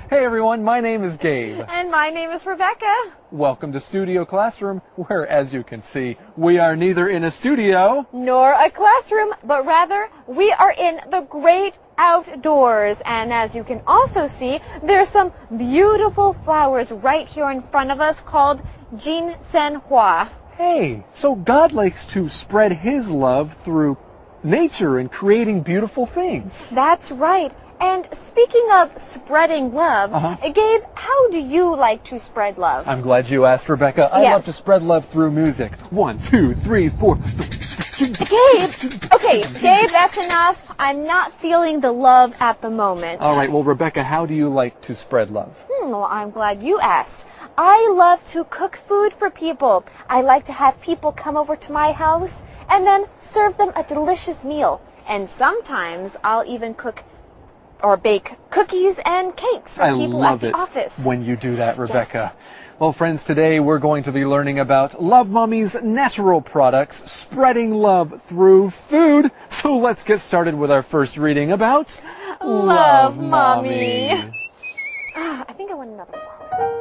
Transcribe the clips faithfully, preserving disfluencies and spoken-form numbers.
Hey everyone, my name is Gabe. And my name is Rebecca. Welcome to Studio Classroom, where, as you can see, we are neither in a studio nor a classroom, but rather we are in the great outdoors. And as you can also see, there's some beautiful flowers right here in front of us called Jinsenhua. Hey, so God likes to spread His love through nature and creating beautiful things. That's right. And speaking of spreading love, uh-huh. Gabe, how do you like to spread love? I'm glad you asked, Rebecca. I yes. love to spread love through music. One, two, three, four. Gabe! Okay, Gabe, that's enough. I'm not feeling the love at the moment. All right, well, Rebecca, how do you like to spread love? Hmm, well, I'm glad you asked. I love to cook food for people. I like to have people come over to my house and then serve them a delicious meal. And sometimes I'll even cook or bake cookies and cakes for I people love at the it office. When you do that, Rebecca. Yes. Well, friends, today we're going to be learning about Love Mommy's natural products, spreading love through food. So let's get started with our first reading about Love, Love Mommy. Mommy. I think I want another one.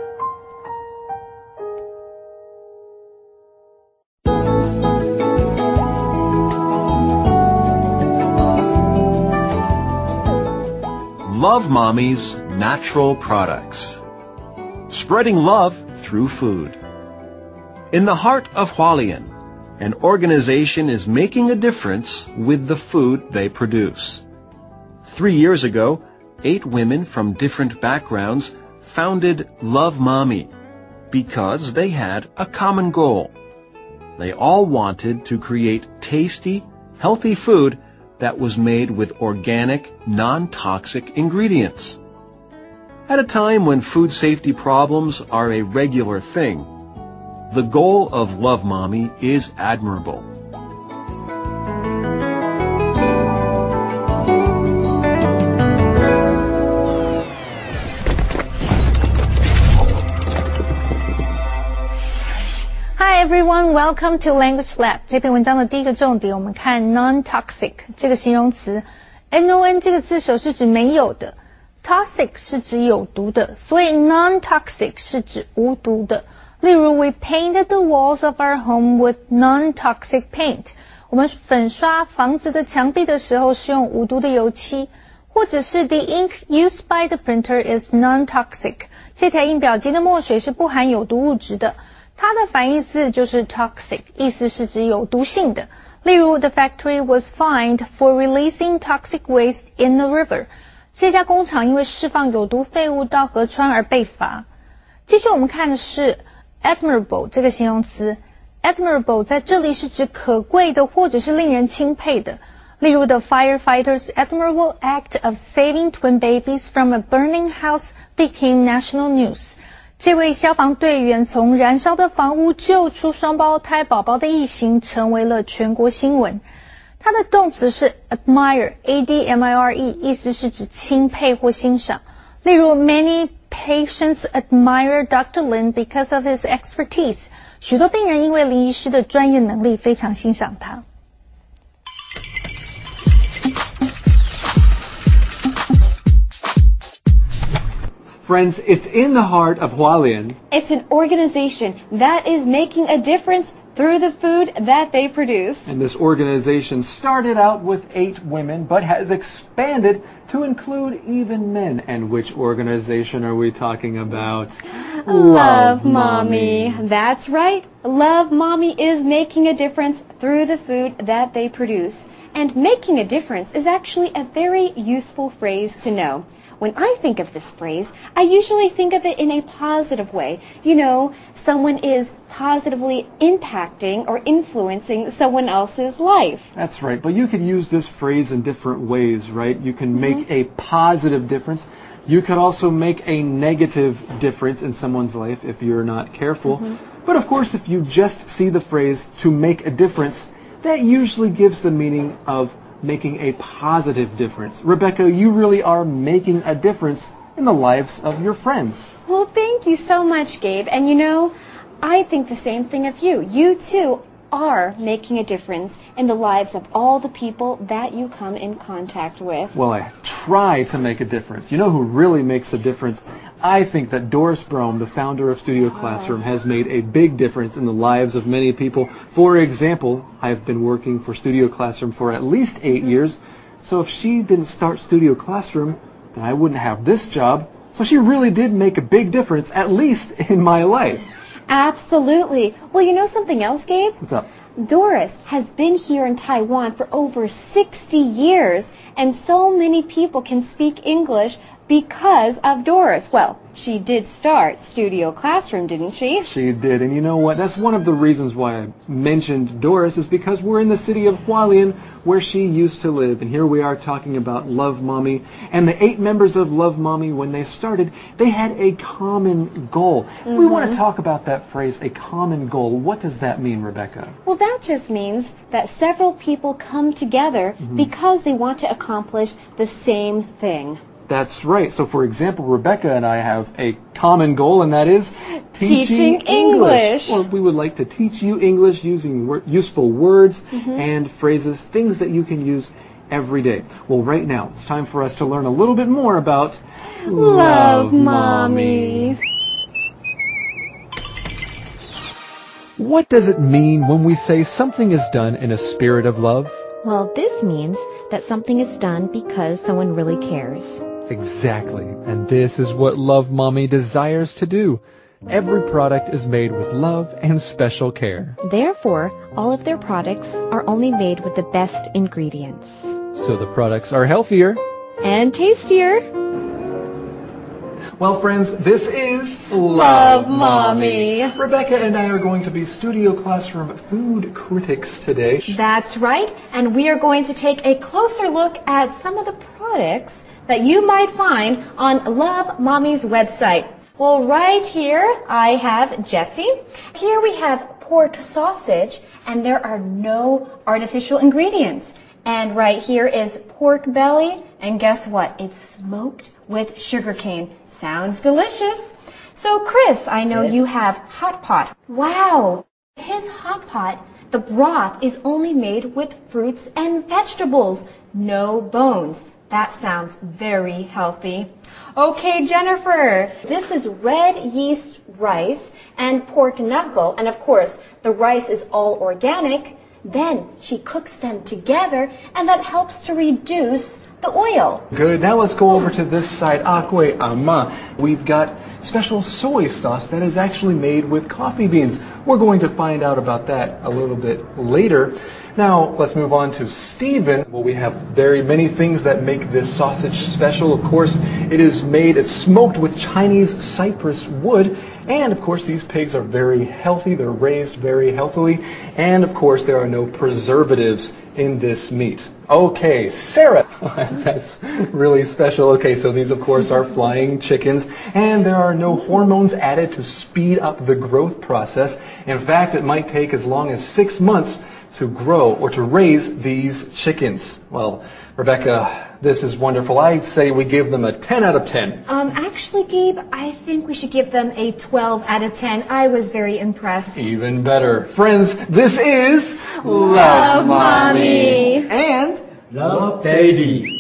Love Mommy's natural products. Spreading love through food. In the heart of Hualien, an organization is making a difference with the food they produce. Three years ago, eight women from different backgrounds founded Love Mommy because they had a common goal. They all wanted to create tasty, healthy food that was made with organic, non-toxic ingredients. At a time when food safety problems are a regular thing, the goal of Love Mommy is admirable. Hi everyone, welcome to Language Lab. 这篇文章的第一个重点，我们看 non-toxic 这个形容词。N O N 这个字首是指没有的， toxic 是指有毒的，所以 non-toxic 是指无毒的。例如 we painted the walls of our home with non-toxic paint. 我们粉刷房子的墙壁的时候是用无毒的油漆。或者是 the ink used by the printer is non-toxic. 这台印表机的墨水是不含有毒物质的。它的反义字就是 toxic， 意思是指有毒性的。例如 the factory was fined for releasing toxic waste in the river. 这家工厂因为释放有毒废物到河川而被罚。接着我们看的是 admirable 这个形容词。admirable 在这里是指可贵的或者是令人钦佩的。例如 the firefighters' admirable act of saving twin babies from a burning house became national news. 这位消防队员从燃烧的房屋救出双胞胎宝宝的一行成为了全国新闻。它的动词是 admire, A D M I R E, 意思是指钦佩或欣赏。例如 many patients admire Doctor Lin because of his expertise. 许多病人因为林医师的专业能力非常欣赏他。 Friends, it's in the heart of Hualien. It's an organization that is making a difference through the food that they produce. And this organization started out with eight women, but has expanded to include even men. And which organization are we talking about? Love Mommy. That's right. Love Mommy is making a difference through the food that they produce. And making a difference is actually a very useful phrase to know. When I think of this phrase, I usually think of it in a positive way. You know, someone is positively impacting or influencing someone else's life. That's right, but you could use this phrase in different ways, right? You can make mm-hmm. a positive difference. You could also make a negative difference in someone's life if you're not careful. Mm-hmm. But of course, if you just see the phrase to make a difference, that usually gives the meaning of making a positive difference. Rebecca, you really are making a difference in the lives of your friends. Well, thank you so much, Gabe. And you know, I think the same thing of you. You too are making a difference in the lives of all the people that you come in contact with. Well, I try to make a difference. You know who really makes a difference? I think that Doris Brome, the founder of Studio Classroom, has made a big difference in the lives of many people. For example, I've been working for Studio Classroom for at least eight years. So if she didn't start Studio Classroom, then I wouldn't have this job. So she really did make a big difference, at least in my life. Absolutely. Well, you know something else, Gabe? What's up? Doris has been here in Taiwan for over sixty years, and so many people can speak English because of Doris. Well, she did start Studio Classroom, didn't she? She did, and you know what? That's one of the reasons why I mentioned Doris, is because we're in the city of Hualien, where she used to live, and here we are talking about Love Mommy. And the eight members of Love Mommy, when they started, they had a common goal. Mm-hmm. We want to talk about that phrase, a common goal. What does that mean, Rebecca? Well, that just means that several people come together mm-hmm. because they want to accomplish the same thing. That's right. So, for example, Rebecca and I have a common goal, and that is teaching, teaching English. English. Or we would like to teach you English using wor- useful words mm-hmm. and phrases, things that you can use every day. Well, right now, it's time for us to learn a little bit more about Love, Love Mommy. What does it mean when we say something is done in a spirit of love? Well, this means that something is done because someone really cares. Exactly. And this is what Love Mommy desires to do. Every product is made with love and special care. Therefore, all of their products are only made with the best ingredients. So the products are healthier. And tastier. Well, friends, this is Love Mommy. Rebecca and I are going to be Studio Classroom food critics today. That's right. And we are going to take a closer look at some of the products that you might find on Love Mommy's website. Well, right here I have Jessie. Here we have pork sausage, and there are no artificial ingredients. And right here is pork belly, and guess what? It's smoked with sugarcane. Sounds delicious. So, Chris, I know yes. you have hot pot. Wow! His hot pot, the broth is only made with fruits and vegetables. No bones. That sounds very healthy. Okay, Jennifer, this is red yeast rice and pork knuckle, and of course, the rice is all organic. Then she cooks them together, and that helps to reduce the oil. Good. Now let's go over to this side. Akwe ama. We've got special soy sauce that is actually made with coffee beans. We're going to find out about that a little bit later. Now, let's move on to Stephen. Well, we have very many things that make this sausage special. Of course, it is made, it's smoked with Chinese cypress wood. And, of course, these pigs are very healthy. They're raised very healthily. And, of course, there are no preservatives in this meat. Okay, Sarah. That's really special. Okay, so these, of course, are flying chickens. And there are no hormones added to speed up the growth process. In fact, it might take as long as six months to grow or to raise these chickens. Well, Rebecca, this is wonderful. I'd say we give them a ten out of ten. Um, actually, Gabe, I think we should give them a twelve out of ten. I was very impressed. Even better. Friends, this is Love, Love Mommy. And Love Daddy.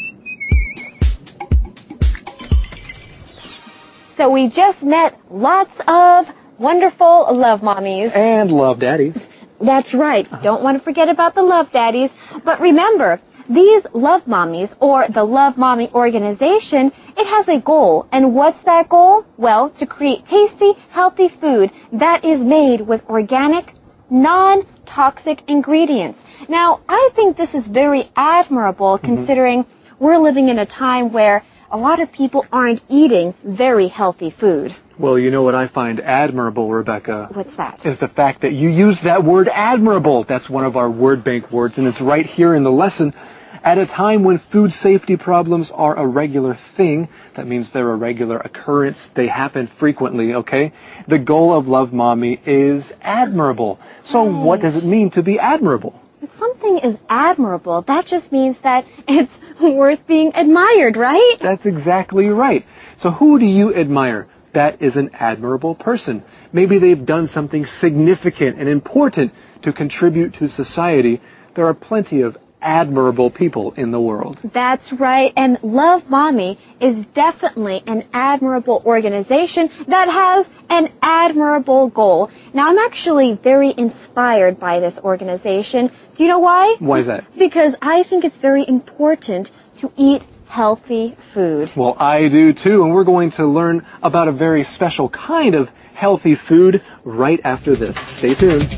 So we just met lots of wonderful Love Mommies. And Love Daddies. That's right. Don't want to forget about the Love Daddies. But remember, these Love Mommies, or the Love Mommy organization, it has a goal. And what's that goal? Well, to create tasty, healthy food that is made with organic, non-toxic ingredients. Now, I think this is very admirable considering mm-hmm. we're living in a time where a lot of people aren't eating very healthy food. Well, you know what I find admirable, Rebecca? What's that? Is the fact that you use that word admirable. That's one of our word bank words, and it's right here in the lesson. At a time when food safety problems are a regular thing, that means they're a regular occurrence, they happen frequently, okay? The goal of Love Mommy is admirable. So right. What does it mean to be admirable? If something is admirable, that just means that it's worth being admired, right? That's exactly right. So who do you admire? That is an admirable person. Maybe they've done something significant and important to contribute to society, there are plenty of admirable people in the world. That's right, and Love Mommy is definitely an admirable organization that has an admirable goal. Now, I'm actually very inspired by this organization. Do you know why? Why is that? Because I think it's very important to eat healthy food. Well, I do too, and we're going to learn about a very special kind of healthy food right after this. Stay tuned.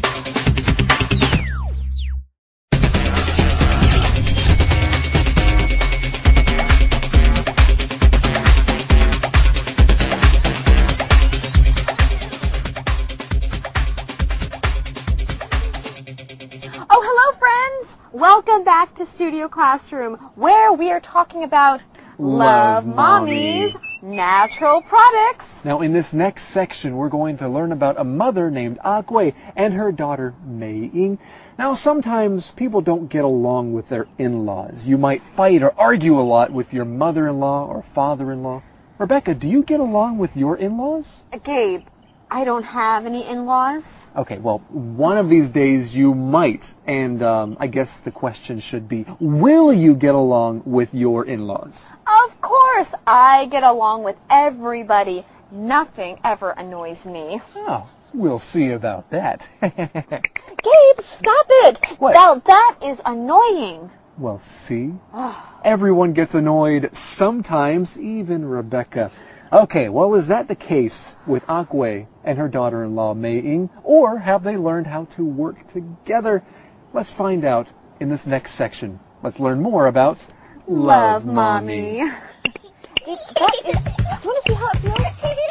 Welcome back to Studio Classroom, where we are talking about Love, Love Mommy's natural products. Now, in this next section, we're going to learn about a mother named Ah Gui and her daughter Mei Ying. Now, sometimes people don't get along with their in-laws. You might fight or argue a lot with your mother-in-law or father-in-law. Rebecca, do you get along with your in-laws? Gabe, I don't have any in-laws. Okay, well, one of these days you might, and um, I guess the question should be, will you get along with your in-laws? Of course, I get along with everybody. Nothing ever annoys me. Oh, we'll see about that. Gabe, stop it! What? Now that is annoying. Well, see? Everyone gets annoyed sometimes, even Rebecca. Okay, well, is that the case with Ah Gui and her daughter-in-law, Mei Ying? Or have they learned how to work together? Let's find out in this next section. Let's learn more about Love, Love Mommy. Mommy. That is... You want to see how it feels?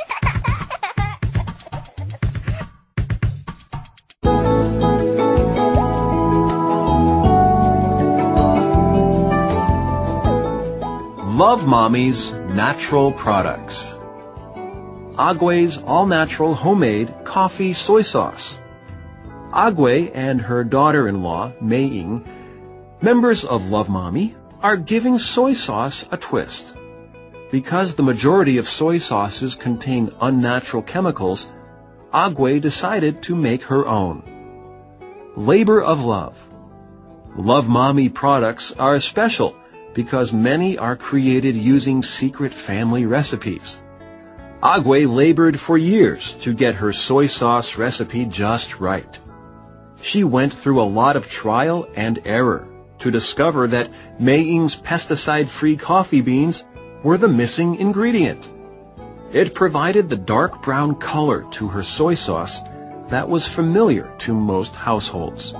Love Mommy's natural products. Ah Gui's all-natural homemade coffee soy sauce. Ah Gui and her daughter-in-law, Mei Ying, members of Love Mommy, are giving soy sauce a twist. Because the majority of soy sauces contain unnatural chemicals, Ah Gui decided to make her own. Labor of love. Love Mommy products are special because many are created using secret family recipes. Ah Gui labored for years to get her soy sauce recipe just right. She went through a lot of trial and error to discover that Mei Ying's pesticide-free coffee beans were the missing ingredient. It provided the dark brown color to her soy sauce that was familiar to most households.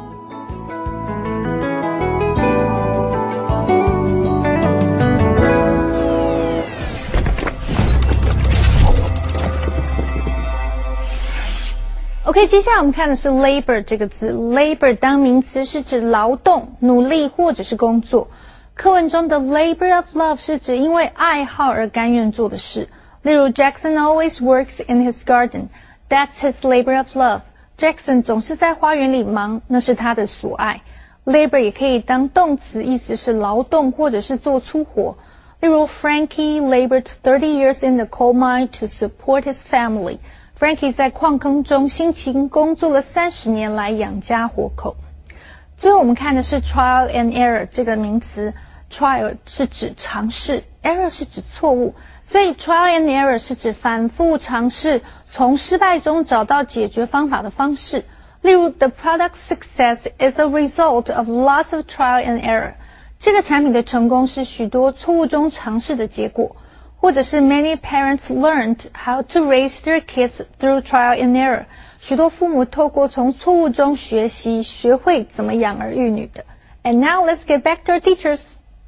OK， 接下来我们看的是 labor 这个字。labor 当名词是指劳动、努力或者是工作。课文中的 labor of love 是指因为爱好而甘愿做的事。例如 Jackson always works in his garden. That's his labor of love. Jackson 总是在花园里忙，那是他的所爱。labor 也可以当动词，意思是劳动或者是做粗活。例如 Frankie labored thirty years in the coal mine to support his family.Frankie 在矿坑中辛勤工作了三十年来养家活口。最后我们看的是 trial and error 这个名词。trial 是指尝试， error 是指错误，所以 trial and error 是指反复尝试，从失败中找到解决方法的方式。例如 The product's success is a result of lots of trial and error. 这个产品的成功是许多错误中尝试的结果。或者是 many parents learned how to raise their kids through trial and error. 许多父母透過從錯誤中學習，學會怎麼養兒育女的。And now let's get back to our teachers.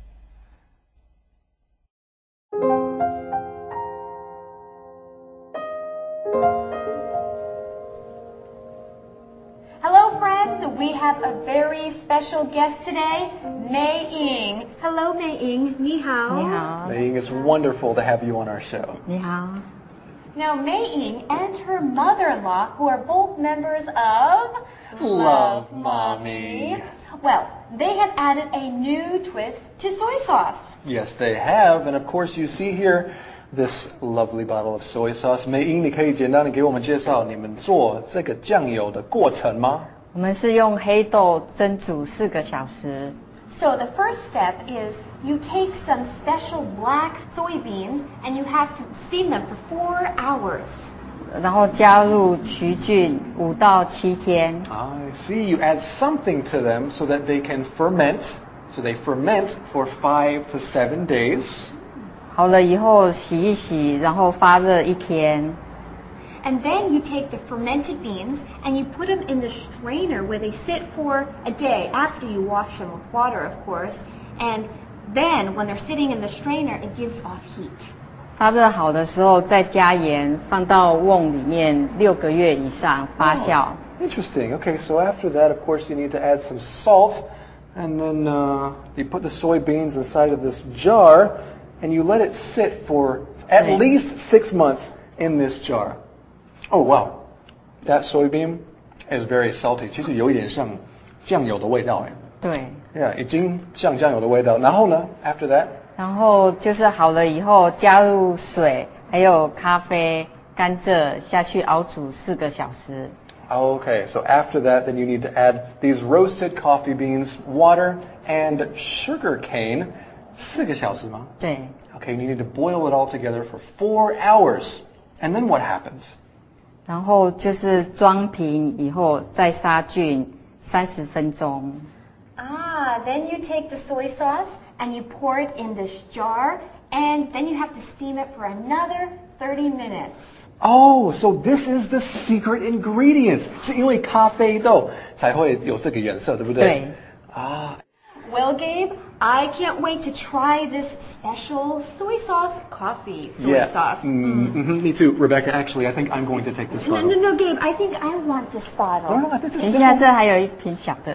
Hello friends, we have a very special guest today, Mei Ying. Hello Mei Ying, 你好。 你好。 Mei Ying, it's wonderful to have you on our show. 你好。 Now Mei Ying and her mother-in-law, who are both members of Love Mommy. Well, they have added a new twist to soy sauce. Yes, they have, and of course you see here this lovely bottle of soy sauce. Mei Ying, 你可以简单的给我们介绍你们做这个酱油的过程吗我们是用黑豆蒸煮四个小时。 So the first step is you take some special black soybeans and you have to steam them for four hours. 然后加入曲菌五到七天。 I see. You add something to them so that they can ferment. So they ferment for five to seven days. 好了以后洗一洗，然后发热一天。 And then you take the fermented beans and you put them in the strainer where they sit for a day after you wash them with water, of course. And then when they're sitting in the strainer, it gives off heat. 发热好的时候再加盐，放到瓮里面六个月以上发酵。 Oh, interesting. Okay, so after that, of course, you need to add some salt. And then uh, you put the soybeans inside of this jar and you let it sit for at Right. least six months in this jar. Oh, wow. That soybean is very salty. 其实有一点像酱油的味道哎。 对。 Yeah, 已经像酱油的味道。然后呢 after that? 然后就是好了以后加入水，还有咖啡、甘蔗下去熬煮四个小时。 Okay, so after that, then you need to add these roasted coffee beans, water, and sugar cane. 四个小时吗？ 对。 Okay, you need to boil it all together for four hours. And then what happens? 然后就是装瓶以后再杀菌三十分钟。 Ah, then you take the soy sauce and you pour it in this jar and then you have to steam it for another thirty minutes. Oh, so this is the secret ingredients. 是因为咖啡豆才会有这个颜色，对不对？ 对。 啊。 Well, Gabe, I can't wait to try this special soy sauce coffee soy Yeah. sauce. Mm, mhm, me too, Rebecca. Actually, I think I'm going to take this No, bottle. no, no, Gabe, I think I want this bottle. No, no, this is 等一下，这还有一瓶小的。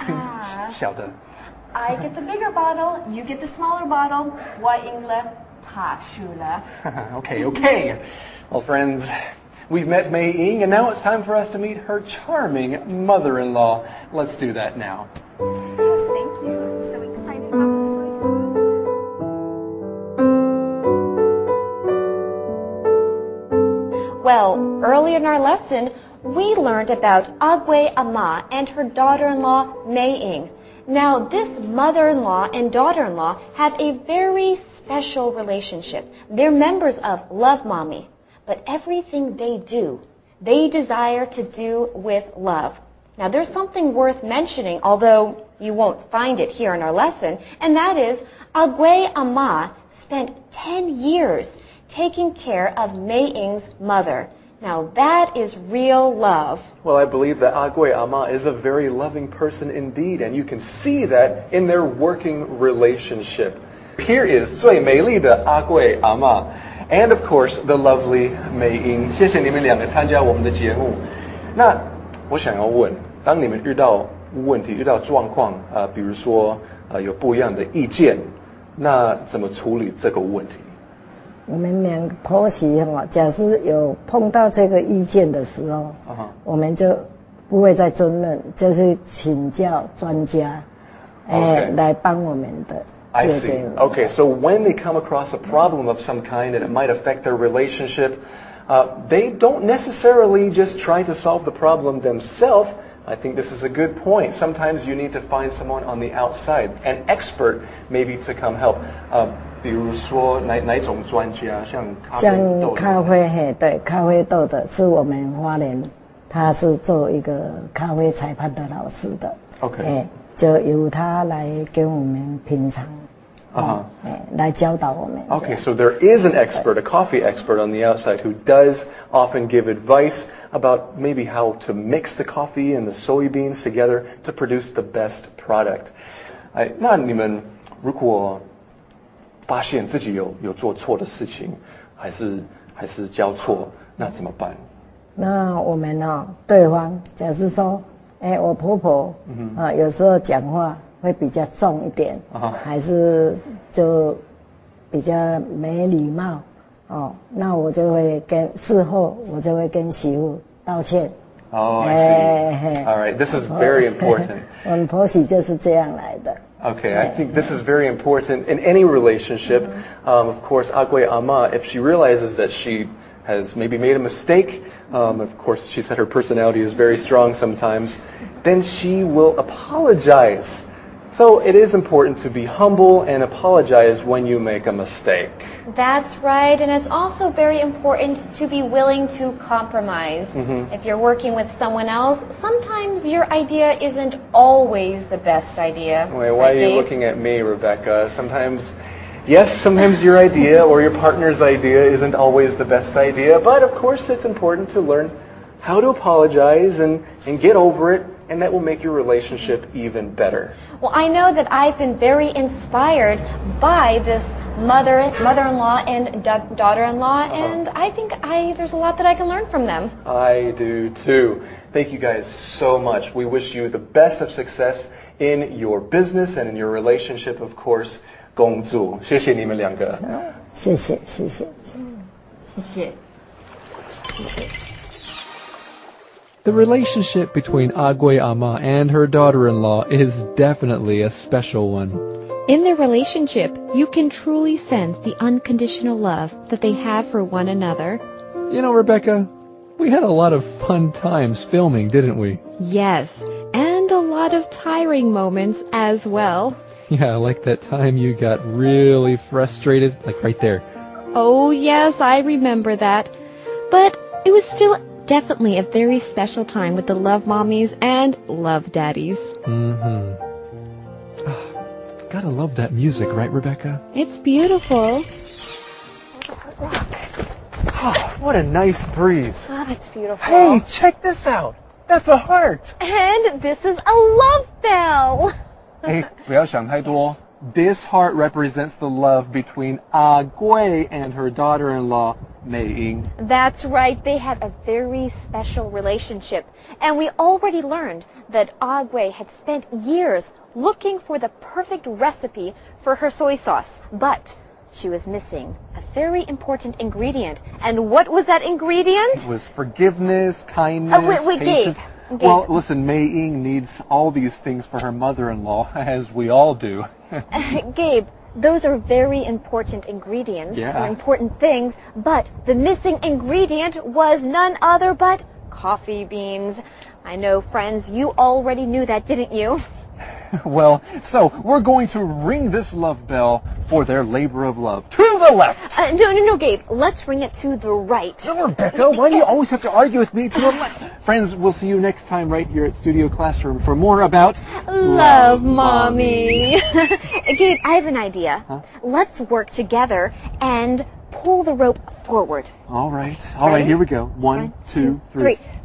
Ah, 小的。 I get the bigger bottle, you get the smaller bottle. 我赢了，他输了。 Okay, okay. Well, friends, we've met Mei Ying, and now it's time for us to meet her charming mother-in-law. Let's do that now. Yes, thank you. I'm so excited about the soy sauce. Well, earlier in our lesson, we learned about Agwe Ama and her daughter-in-law, Mei Ying. Now, this mother-in-law and daughter-in-law have a very special relationship. They're members of Love Mommy. But everything they do, they desire to do with love. Now, there's something worth mentioning, although you won't find it here in our lesson, and that is Agwe Ama spent ten years taking care of Mei Ying's mother. Now, that is real love. Well, I believe that Agwe Ama is a very loving person indeed, and you can see that in their working relationship. Here is 最美丽的 Agwe Ama, and of course the lovely Mei Ying. 谢谢你们两个参加我们的节目。那我想要问，当你们遇到问题、遇到状况，呃，比如说呃有不一样的意见，那怎么处理这个问题？ 我们两个婆媳哈，假设有碰到这个意见的时候， Uh-huh. 我们就不会再争论，就是请教专家，哎、 Okay. 来帮我们的 I 解 see. 决。 Okay, so when they come across a problem of some kind and it might affect their relationship, uh, they don't necessarily just try to solve the problem themselves. I think this is a good point. Sometimes you need to find someone on the outside, an expert maybe to come help. Uh, 比如说哪哪种专家，像咖啡豆像咖啡嘿，对，咖啡豆的是我们花莲，他是做一个咖啡裁判的老师的。 OK， 哎，就由他来给我们品尝。 Uh-huh. 哎，来教导我们。 Okay, so there is an expert, a coffee expert on the outside who does often give advice about maybe how to mix the coffee and the soybeans together to produce the best product. 哎，那你们如果发现自己有有做错的事情，还是还是教错，那怎么办？ 那我们呢、哦，对方假设说，哎，我婆婆， 嗯啊，有时候讲话会比较重一点， 啊还是就比较没礼貌，哦，那我就会跟事后我就会跟媳妇道歉。 Oh, I 哎 see. All right, this is very important. 我们婆媳就是这样来的。 Okay, I think this is very important in any relationship. Um, of course, Agwe Ama, if she realizes that she has maybe made a mistake, um, of course she said her personality is very strong sometimes, then she will apologize. So it is important to be humble and apologize when you make a mistake. That's right, and it's also very important to be willing to compromise. Mm-hmm. If you're working with someone else, sometimes your idea isn't always the best idea. Wait, why are you looking at me, Rebecca? Sometimes, yes, sometimes your idea or your partner's idea isn't always the best idea, but of course it's important to learn how to apologize and, and get over it, and that will make your relationship even better. Well, I know that I've been very inspired by this mother, mother-in-law and da- daughter-in-law, uh-huh. and I think I there's a lot that I can learn from them. I do too. Thank you guys so much. We wish you the best of success in your business and in your relationship, of course. 工作，谢谢你们两个。 谢谢，谢谢， 谢谢，谢谢。 The relationship between Agui Ama and her daughter-in-law is definitely a special one. In their relationship, you can truly sense the unconditional love that they have for one another. You know, Rebecca, we had a lot of fun times filming, didn't we? Yes, and a lot of tiring moments as well. Yeah, like that time you got really frustrated, like right there. Oh, yes, I remember that. But it was still definitely a very special time with the Love Mommies and Love Daddies. Mm-hmm. Oh, gotta love that music, right, Rebecca? It's beautiful. Oh, what a nice breeze. Oh, that's beautiful. Hey, check this out. That's a heart. And this is a love bell. Hey, 不要想太多. This heart represents the love between Ah Gui and her daughter-in-law, Mei Ying. That's right. They had a very special relationship. And we already learned that Ah Gui had spent years looking for the perfect recipe for her soy sauce. But she was missing a very important ingredient. And what was that ingredient? It was forgiveness, kindness, uh, wait, wait, patience. Gabe. Gabe. Well, listen, Mei Ying needs all these things for her mother-in-law, as we all do. Gabe, those are very important ingredients, yeah. important things, but the missing ingredient was none other but coffee beans. I know, friends, you already knew that, didn't you? Well, so we're going to ring this love bell for their labor of love. To the left! Uh, no, no, no, Gabe. Let's ring it to the right. No, Rebecca, why do you always have to argue with me to the left? Friends, we'll see you next time right here at Studio Classroom for more about Love, Mommy. Gabe, I have an idea. Huh? Let's work together and pull the rope forward. All right. All right, here we go. One, One two, two, three. three.